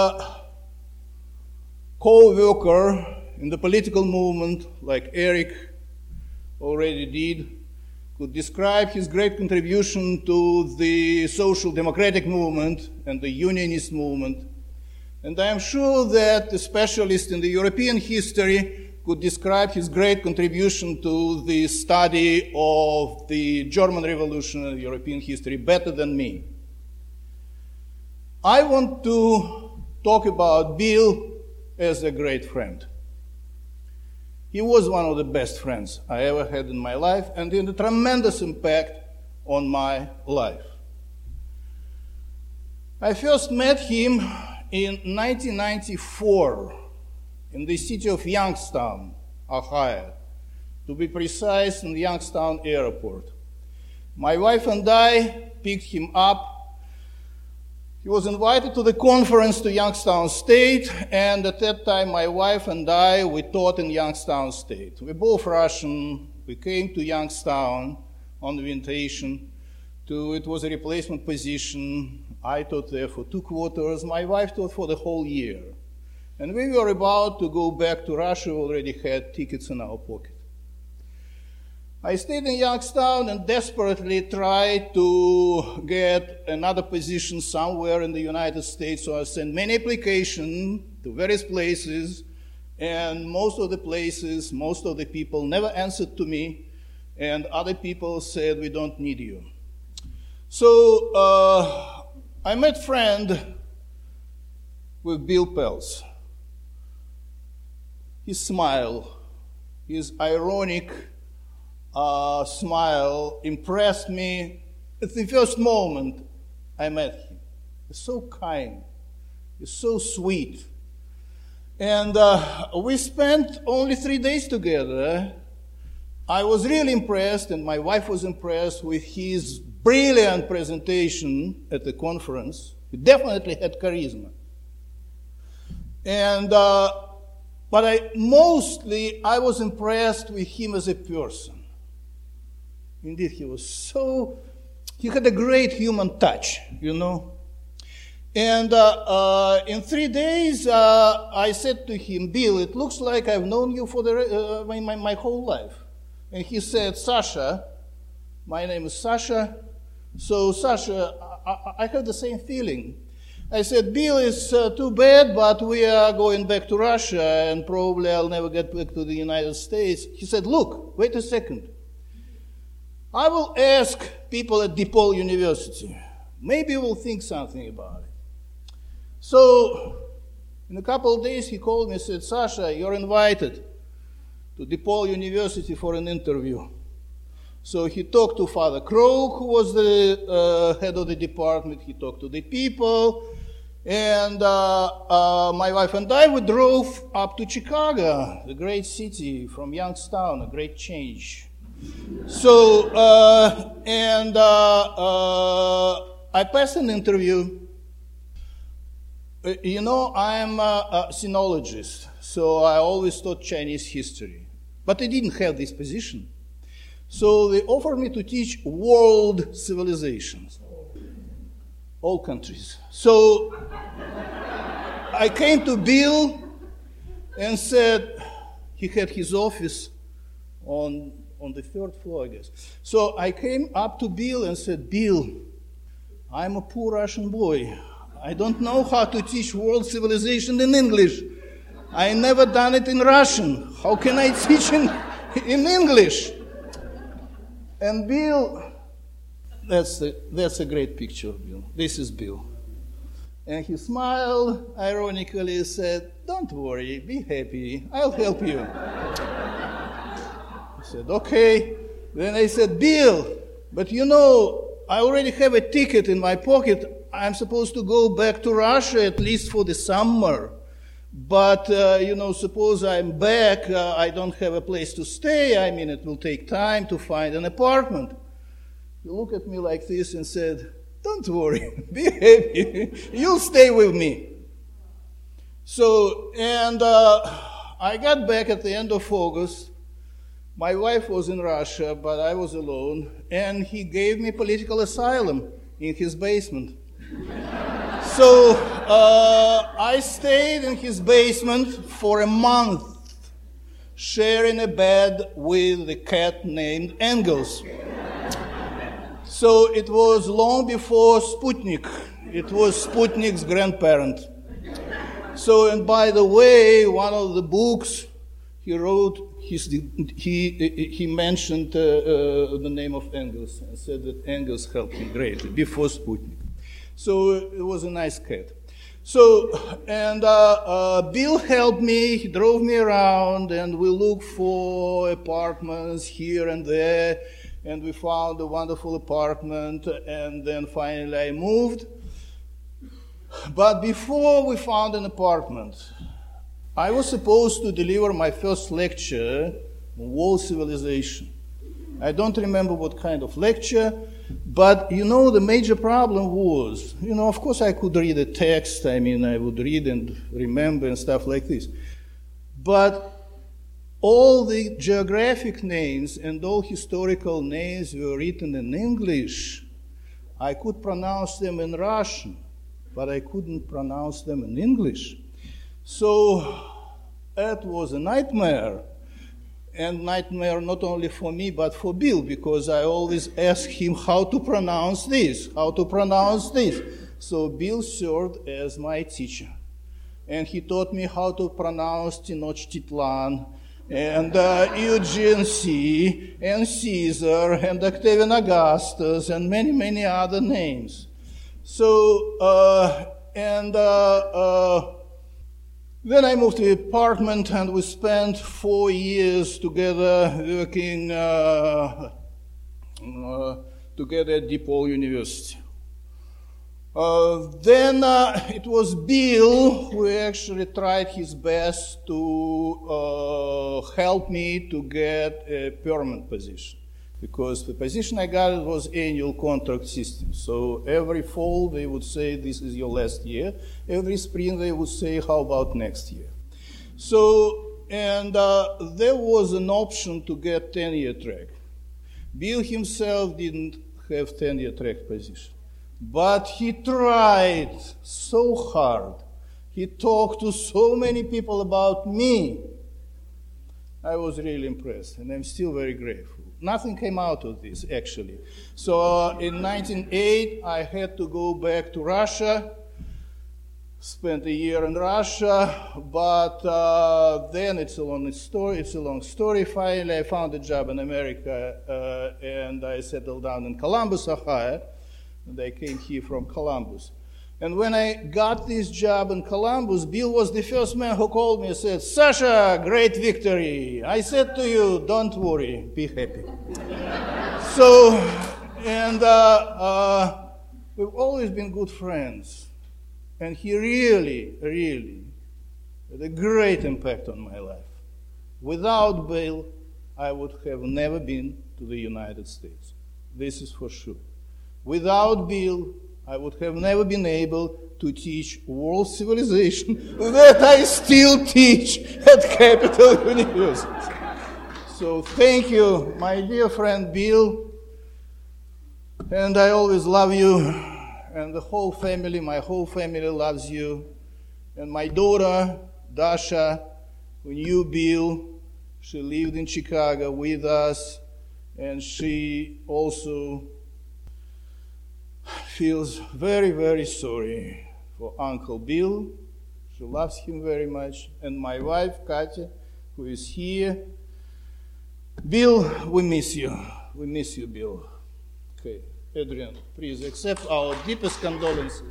co-worker in the political movement, like Eric already did, could describe his great contribution to the social democratic movement and the unionist movement. And I am sure that the specialist in the European history could describe his great contribution to the study of the German Revolution and European history better than me. I want to talk about Bill as a great friend. He was one of the best friends I ever had in my life and had a tremendous impact on my life. I first met him in 1994 in the city of Youngstown, Ohio, to be precise, in the Youngstown airport. My wife and I picked him up. He was invited to the conference to Youngstown State, and at that time my wife and I, we taught in Youngstown State. We're both Russian. We came to Youngstown on invitation. It was a replacement position. I taught there for 2 quarters. My wife taught for the whole year. And we were about to go back to Russia. We already had tickets in our pocket. I stayed in Youngstown and desperately tried to get another position somewhere in the United States. So I sent many applications to various places, and most of the places, most of the people never answered to me, and other people said, we don't need you. So I made friend with Bill Pelz. His smile, his ironic smile impressed me at the first moment I met him. He's so kind, he's so sweet. And we spent only 3 days together. I was really impressed, and my wife was impressed with his brilliant presentation at the conference. He definitely had charisma. And but I was impressed with him as a person. Indeed, he had a great human touch, you know. And in 3 days, I said to him, Bill, it looks like I've known you for my whole life. And he said, Sasha, my name is Sasha. So, Sasha, I have the same feeling. I said, Bill, it's too bad, but we are going back to Russia, and probably I'll never get back to the United States. He said, look, wait a second. I will ask people at DePaul University. Maybe we'll think something about it. So, in a couple of days, he called me and said, Sasha, you're invited to DePaul University for an interview. So he talked to Father Krogh, who was the head of the department. He talked to the people. And my wife and I, we drove up to Chicago, the great city, from Youngstown, a great change. So, I passed an interview. You know, I'm a sinologist, so I always taught Chinese history. But I didn't have this position. So they offered me to teach world civilizations. all countries. So I came to Bill and said, he had his office on the 3rd floor, I guess. So I came up to Bill and said, Bill, I'm a poor Russian boy. I don't know how to teach world civilization in English. I never done it in Russian. How can I teach in English? And Bill, that's a great picture of Bill. This is Bill. And he smiled, ironically said, don't worry, be happy, I'll help you. I said, okay. Then I said, Bill, but you know, I already have a ticket in my pocket. I'm supposed to go back to Russia at least for the summer. But, suppose I'm back, I don't have a place to stay. I mean, it will take time to find an apartment. He looked at me like this and said, don't worry, be happy, you'll stay with me. So, and I got back at the end of August. My wife was in Russia, but I was alone, and he gave me political asylum in his basement. So I stayed in his basement for a month, sharing a bed with a cat named Engels. So it was long before Sputnik. It was Sputnik's grandparent. So, and by the way, one of the books he wrote, he mentioned the name of Engels and said that Engels helped him greatly before Sputnik. So it was a nice cat. So, and Bill helped me, he drove me around, and we looked for apartments here and there, and we found a wonderful apartment, and then finally I moved. But before we found an apartment, I was supposed to deliver my first lecture on world civilization. I don't remember what kind of lecture, but, the major problem was, of course I could read a text, I would read and remember and stuff like this. But all the geographic names and all historical names were written in English. I could pronounce them in Russian, but I couldn't pronounce them in English. So that was a nightmare. And nightmare not only for me, but for Bill, because I always ask him how to pronounce this, how to pronounce this. So Bill served as my teacher. And he taught me how to pronounce Tenochtitlan, and Eugene C., and Caesar, and Octavian Augustus, and many, many other names. So, then I moved to the apartment, and we spent 4 years together working together at DePaul University. Then it was Bill who actually tried his best to help me to get a permanent position, because the position I got was annual contract system. So every fall they would say, this is your last year. Every spring they would say, how about next year? So, and there was an option to get tenure track. Bill himself didn't have tenure track position, but he tried so hard. He talked to so many people about me. I was really impressed, and I'm still very grateful. Nothing came out of this, actually. So in 1908, I had to go back to Russia, spent a year in Russia, but then it's a long story. Finally, I found a job in America, and I settled down in Columbus, Ohio, and I came here from Columbus. And when I got this job in Columbus, Bill was the first man who called me and said, Sasha, great victory. I said to you, don't worry, be happy. So, and we've always been good friends. And he really, really had a great impact on my life. Without Bill, I would have never been to the United States. This is for sure. Without Bill, I would have never been able to teach world civilization that I still teach at Capital University. So thank you, my dear friend Bill, and I always love you, and the whole family, my whole family loves you. And my daughter, Dasha, who knew Bill, she lived in Chicago with us, and she also feels very, very sorry for Uncle Bill. She loves him very much. And my wife, Katya, who is here. Bill, we miss you. We miss you, Bill. Okay, Adrian, please accept our deepest condolences.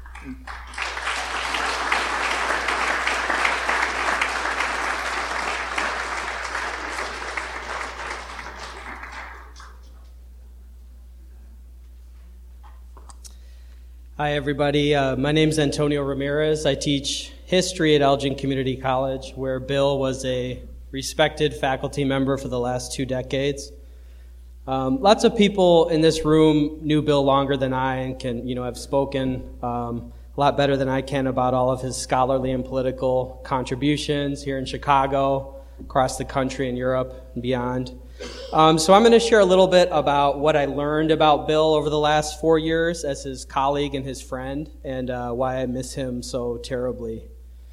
Hi, everybody. My name is Antonio Ramirez. I teach history at Elgin Community College, where Bill was a respected faculty member for the last 2 decades. Lots of people in this room knew Bill longer than I and can, have spoken a lot better than I can about all of his scholarly and political contributions here in Chicago, across the country and Europe and beyond. So I'm going to share a little bit about what I learned about Bill over the last 4 years as his colleague and his friend, and why I miss him so terribly.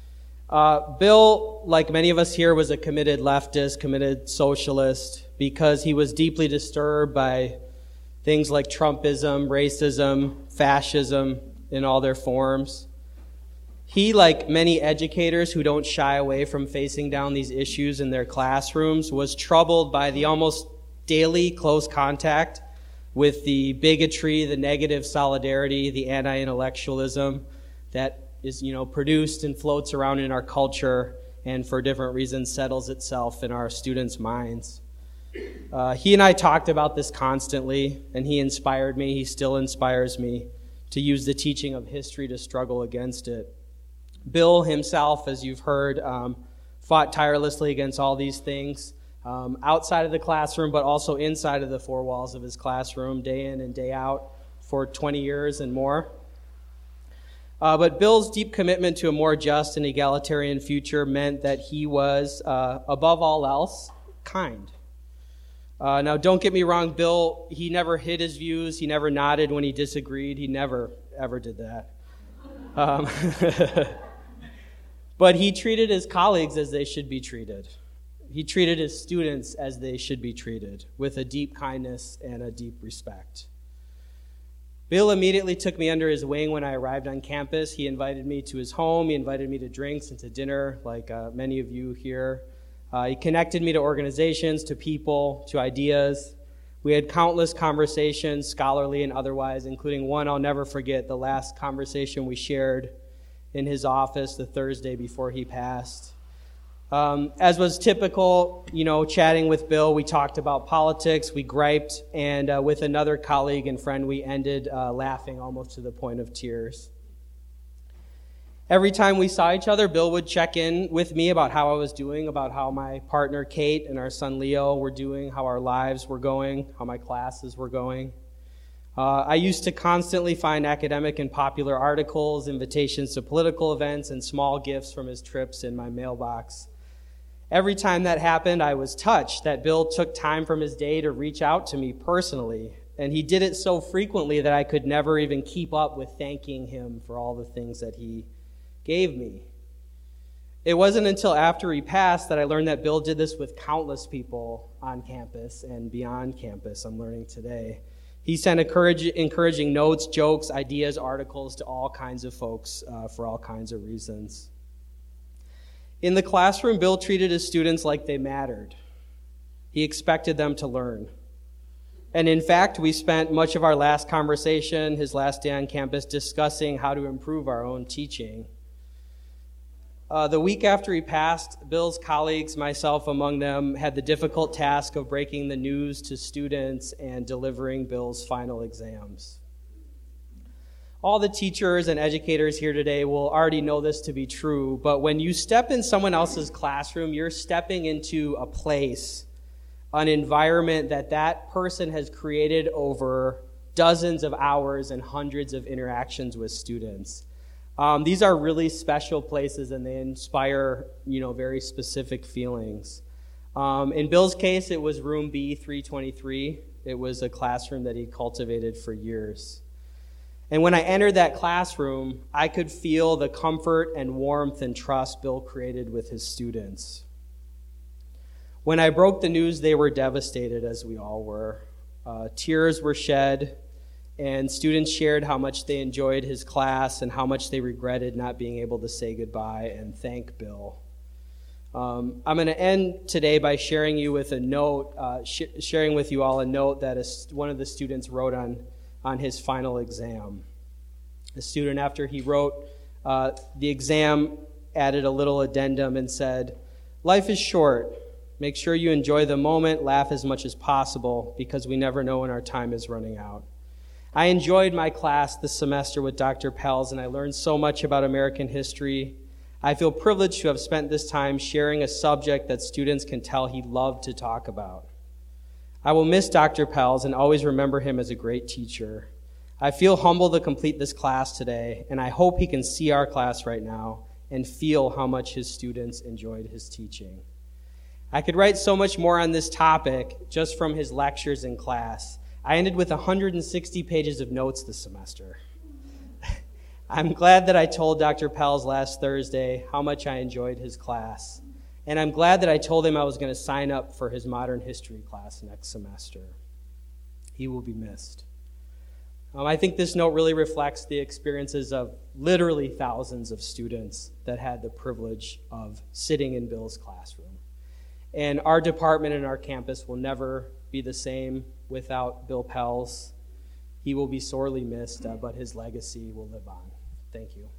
Bill, like many of us here, was a committed leftist, committed socialist, because he was deeply disturbed by things like Trumpism, racism, fascism in all their forms. He, like many educators who don't shy away from facing down these issues in their classrooms, was troubled by the almost daily close contact with the bigotry, the negative solidarity, the anti-intellectualism that is, produced and floats around in our culture and for different reasons settles itself in our students' minds. He and I talked about this constantly, and he inspired me, he still inspires me, to use the teaching of history to struggle against it. Bill himself, as you've heard, fought tirelessly against all these things outside of the classroom, but also inside of the 4 walls of his classroom, day in and day out, for 20 years and more. But Bill's deep commitment to a more just and egalitarian future meant that he was, above all else, kind. Now, don't get me wrong, Bill, he never hid his views, he never nodded when he disagreed, he never, ever did that. But he treated his colleagues as they should be treated. He treated his students as they should be treated, with a deep kindness and a deep respect. Bill immediately took me under his wing when I arrived on campus. He invited me to his home. He invited me to drinks and to dinner, like many of you here. He connected me to organizations, to people, to ideas. We had countless conversations, scholarly and otherwise, including one I'll never forget, the last conversation we shared in his office the Thursday before he passed. As was typical, chatting with Bill, we talked about politics, we griped, and with another colleague and friend, we ended laughing almost to the point of tears. Every time we saw each other, Bill would check in with me about how I was doing, about how my partner Kate and our son Leo were doing, how our lives were going, how my classes were going. I used to constantly find academic and popular articles, invitations to political events, and small gifts from his trips in my mailbox. Every time that happened, I was touched that Bill took time from his day to reach out to me personally, and he did it so frequently that I could never even keep up with thanking him for all the things that he gave me. It wasn't until after he passed that I learned that Bill did this with countless people on campus and beyond campus, I'm learning today. He sent encouraging notes, jokes, ideas, articles to all kinds of folks for all kinds of reasons. In the classroom, Bill treated his students like they mattered. He expected them to learn. And in fact, we spent much of our last conversation, his last day on campus, discussing how to improve our own teaching. The week after he passed, Bill's colleagues, myself among them, had the difficult task of breaking the news to students and delivering Bill's final exams. All the teachers and educators here today will already know this to be true, but when you step in someone else's classroom, you're stepping into a place, an environment that person has created over dozens of hours and hundreds of interactions with students. These are really special places, and they inspire, very specific feelings. In Bill's case, it was room B323. It was a classroom that he cultivated for years. And when I entered that classroom, I could feel the comfort and warmth and trust Bill created with his students. When I broke the news, they were devastated, as we all were. Tears were shed, and students shared how much they enjoyed his class and how much they regretted not being able to say goodbye and thank Bill. I'm going to end today by sharing you with a note, sharing with you all a note that one of the students wrote on his final exam. The student, after he wrote the exam, added a little addendum and said, "Life is short. Make sure you enjoy the moment, laugh as much as possible, because we never know when our time is running out." I enjoyed my class this semester with Dr. Pelz, and I learned so much about American history. I feel privileged to have spent this time sharing a subject that students can tell he loved to talk about. I will miss Dr. Pelz and always remember him as a great teacher. I feel humbled to complete this class today, and I hope he can see our class right now and feel how much his students enjoyed his teaching. I could write so much more on this topic just from his lectures in class. I ended with 160 pages of notes this semester. I'm glad that I told Dr. Pelz last Thursday how much I enjoyed his class. And I'm glad that I told him I was going to sign up for his modern history class next semester. He will be missed. I think this note really reflects the experiences of literally thousands of students that had the privilege of sitting in Bill's classroom. And our department and our campus will never be the same without Bill Pelz. He will be sorely missed, but his legacy will live on. Thank you.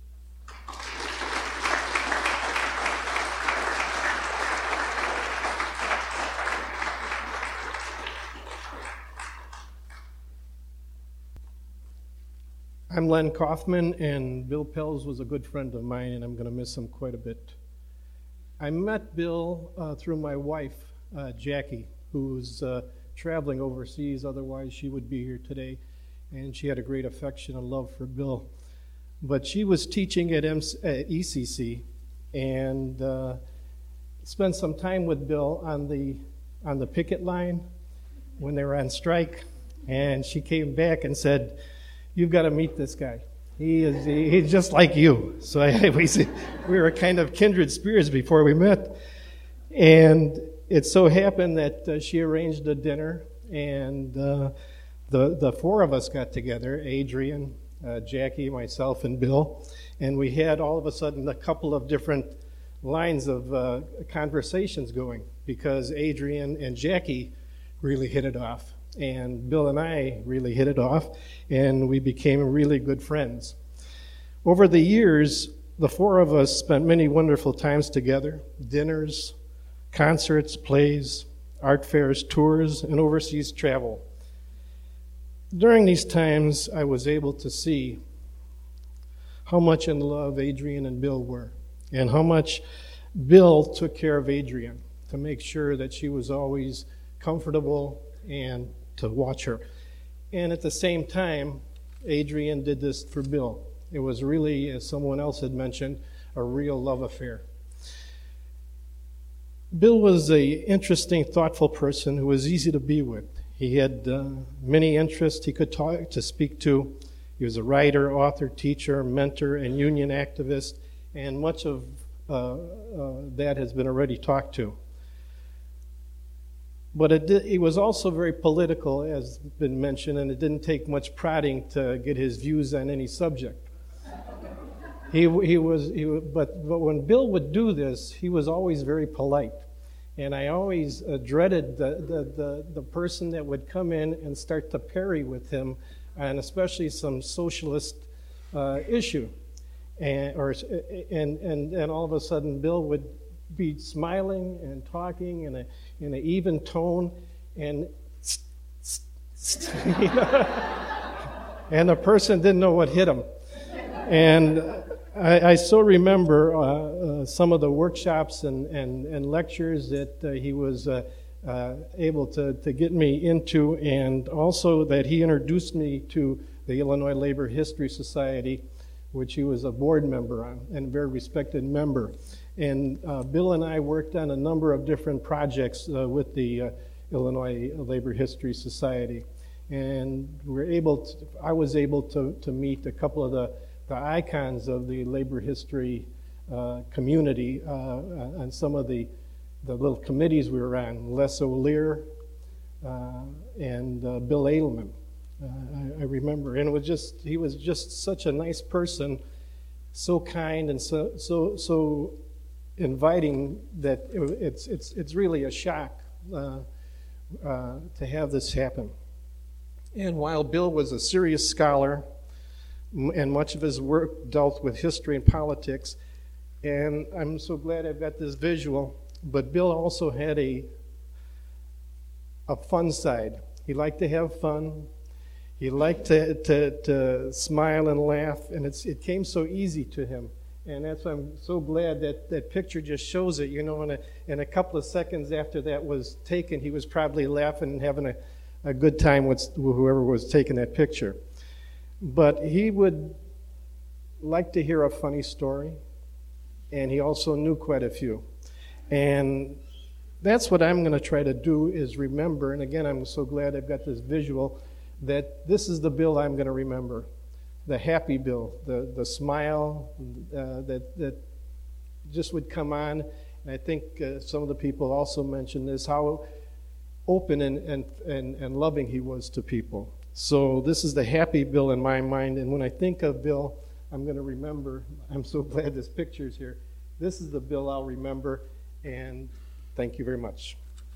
I'm Len Kaufman, and Bill Pelz was a good friend of mine, and I'm going to miss him quite a bit. I met Bill through my wife, Jackie, who's traveling overseas. Otherwise, she would be here today, and she had a great affection and love for Bill. But she was teaching at ECC, and spent some time with Bill on the picket line when they were on strike, and she came back and said, "You've got to meet this guy. He's just like you." So we were kind of kindred spirits before we met. And it so happened that she arranged a dinner, and the four of us got together, Adrian, Jackie, myself, and Bill, and we had all of a sudden a couple of different lines of conversations going, because Adrian and Jackie really hit it off. And Bill and I really hit it off, and we became really good friends. Over the years, the four of us spent many wonderful times together: dinners, concerts, plays, art fairs, tours, and overseas travel. During these times, I was able to see how much in love Adrian and Bill were, and how much Bill took care of Adrian to make sure that she was always comfortable and to watch her. And at the same time, Adrian did this for Bill. It was really, as someone else had mentioned, a real love affair. Bill was an interesting, thoughtful person who was easy to be with. He had many interests he could speak to. He was a writer, author, teacher, mentor, and union activist, and much of that has been already talked to. But he was also very political, as been mentioned, and it didn't take much prodding to get his views on any subject. But when Bill would do this, he was always very polite. And I always dreaded the person that would come in and start to parry with him, and especially some socialist issue. And all of a sudden, Bill would be smiling and talking in an even tone, and and the person didn't know what hit him. And I so remember some of the workshops and lectures that he was able to get me into, and also that he introduced me to the Illinois Labor History Society, which he was a board member on, and a very respected member. And Bill and I worked on a number of different projects with the Illinois Labor History Society. And I was able to meet a couple of the icons of the labor history community on some of the little committees we were on, Les O'Lear and Bill Edelman. I remember, and he was just such a nice person, so kind and so inviting that it's really a shock to have this happen. And while Bill was a serious scholar, and much of his work dealt with history and politics, and I'm so glad I've got this visual, but Bill also had a fun side. He liked to have fun. He liked to smile and laugh, and it came so easy to him. And that's why I'm so glad that picture just shows it. You know, in a couple of seconds after that was taken, he was probably laughing and having a good time with whoever was taking that picture. But he would like to hear a funny story, and he also knew quite a few. And that's what I'm going to try to do, is remember, and again, I'm so glad I've got this visual, that this is the Bill I'm going to remember. The happy Bill, the smile that just would come on. And I think some of the people also mentioned this, how open and loving he was to people. So this is the happy Bill in my mind, and when I think of Bill, I'm going to remember. I'm so glad this picture's here. This is the Bill I'll remember, and thank you very much.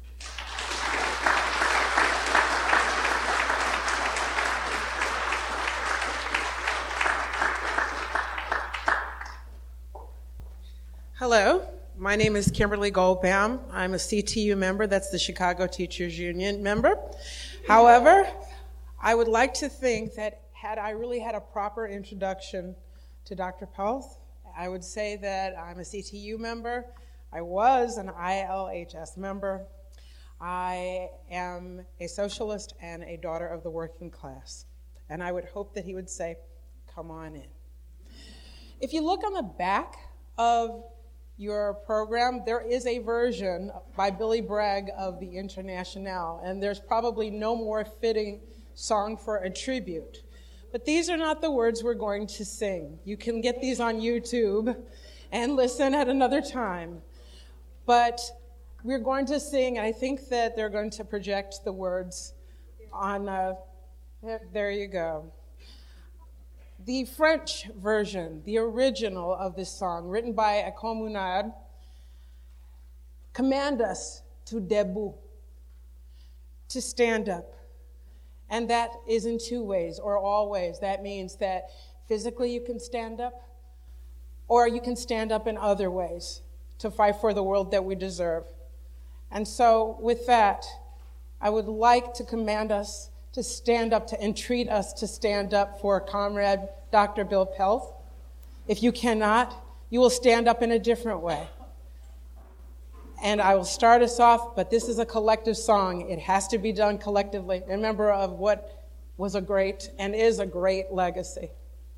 Hello, my name is Kimberly Goldbaum. I'm a CTU member, that's the Chicago Teachers Union member. However, I would like to think that had I really had a proper introduction to Dr. Pelth, I would say that I'm a CTU member. I was an ILHS member. I am a socialist and a daughter of the working class. And I would hope that he would say, come on in. If you look on the back of your program, there is a version by Billy Bragg of the Internationale, and there's probably no more fitting song for a tribute. But these are not the words we're going to sing. You can get these on YouTube and listen at another time. But we're going to sing, and I think that they're going to project the words on, there you go. The French version, the original of this song, written by a communard, command us to debout, to stand up. And that is in two ways, or all ways. That means that physically you can stand up, or you can stand up in other ways to fight for the world that we deserve. And so with that, I would like to command us to stand up, to entreat us to stand up for Comrade Dr. Bill Pelth. If you cannot, you will stand up in a different way. And I will start us off, but this is a collective song. It has to be done collectively. Remember of what was a great and is a great legacy.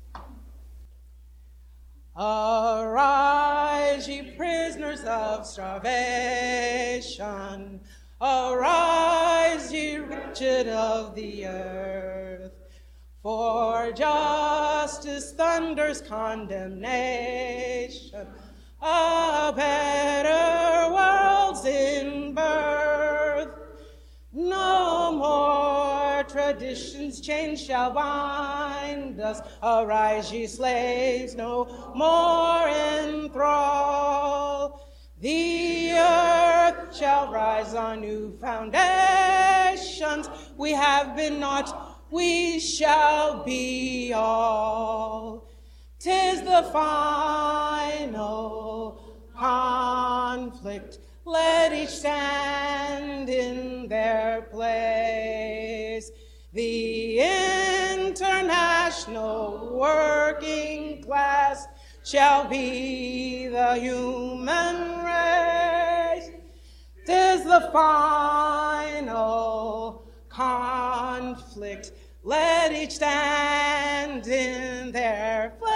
Arise, ye prisoners of starvation. Arise, ye wretched of the earth. For justice thunders condemnation. A better world's in birth. No more traditions chains shall bind us. Arise, ye slaves, no more in thrall. The earth shall rise on new foundations. We have been not, we shall be all. 'Tis the final conflict. Let each stand in their place. The international working class shall be the human race. 'Tis the final conflict. Let each stand in their place.